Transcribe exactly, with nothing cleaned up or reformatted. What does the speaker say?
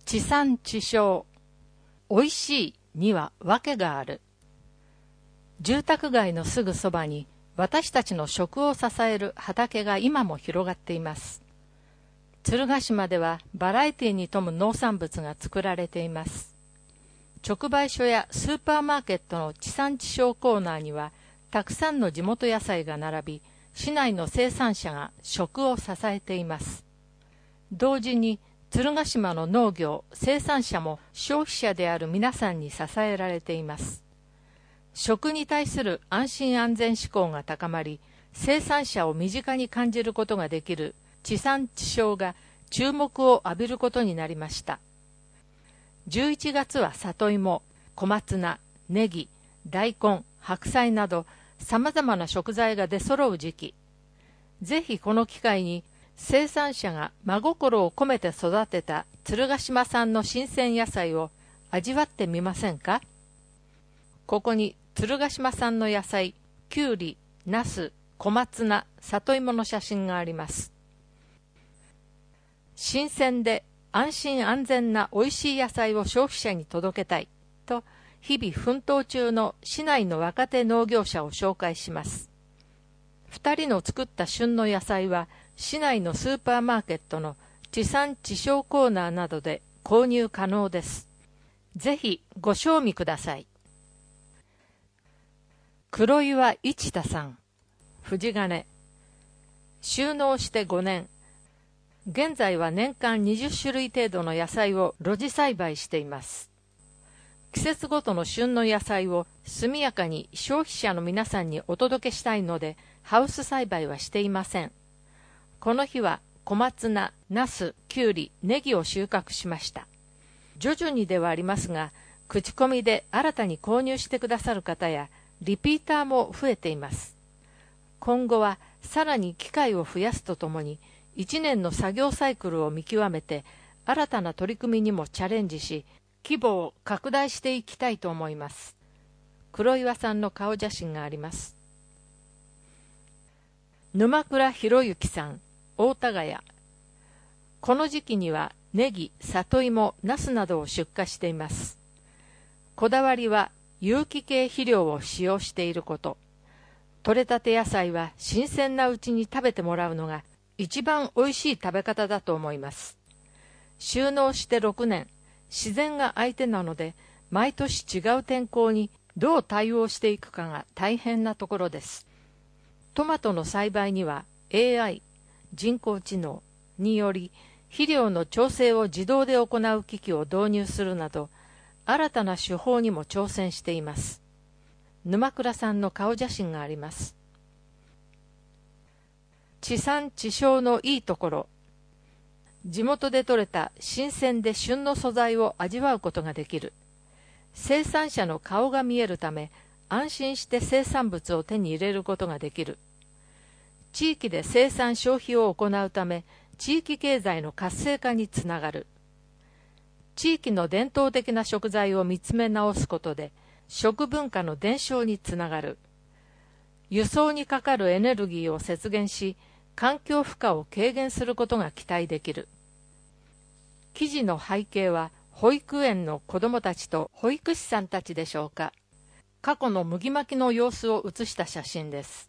地産地消。おいしいには訳がある。住宅街のすぐそばに私たちの食を支える畑が今も広がっています。鶴ヶ島ではバラエティに富む農産物が作られています。直売所やスーパーマーケットの地産地消コーナーにはたくさんの地元野菜が並び、市内の生産者が食を支えています。同時に鶴ヶ島の農業、生産者も消費者である皆さんに支えられています。食に対する安心安全志向が高まり、生産者を身近に感じることができる地産地消が注目を浴びることになりました。じゅういちがつは里芋、小松菜、ネギ、大根、白菜など様々な食材が出揃う時期。ぜひこの機会に生産者が真心を込めて育てた鶴ヶ島産の新鮮野菜を味わってみませんか？ここに鶴ヶ島産の野菜、きゅうり、ナス、小松菜、里芋の写真があります。新鮮で安心安全なおいしい野菜を消費者に届けたいと日々奮闘中の市内の若手農業者を紹介します。二人の作った旬の野菜は市内のスーパーマーケットの地産地消コーナーなどで購入可能です。ぜひご賞味ください。黒岩一太さん、藤金。収納してごねん。現在は年間にじゅっしゅるい程度の野菜を露地栽培しています。季節ごとの旬の野菜を速やかに消費者の皆さんにお届けしたいので、ハウス栽培はしていません。この日は小松菜、ナス、キュウリ、ネギを収穫しました。徐々にではありますが、口コミで新たに購入してくださる方や、リピーターも増えています。今後はさらに機会を増やすとともに、いちねんの作業サイクルを見極めて、新たな取り組みにもチャレンジし、規模を拡大していきたいと思います。黒岩さんの顔写真があります。沼倉博之さん、大田ヶ谷。この時期にはネギ、里芋、ナスなどを出荷しています。こだわりは有機系肥料を使用していること。取れたて野菜は新鮮なうちに食べてもらうのが一番おいしい食べ方だと思います。収納してろくねん、自然が相手なので、毎年違う天候にどう対応していくかが大変なところです。トマトの栽培には エーアイ、人工知能により肥料の調整を自動で行う機器を導入するなど、新たな手法にも挑戦しています。沼倉さんの顔写真があります。地産地消のいいところ。地元で採れた新鮮で旬の素材を味わうことができる。生産者の顔が見えるため、安心して生産物を手に入れることができる。地域で生産消費を行うため、地域経済の活性化につながる。地域の伝統的な食材を見つめ直すことで、食文化の伝承につながる。輸送にかかるエネルギーを節減し、環境負荷を軽減することが期待できる。記事の背景は、保育園の子どもたちと保育士さんたちでしょうか。過去の麦巻きの様子を写した写真です。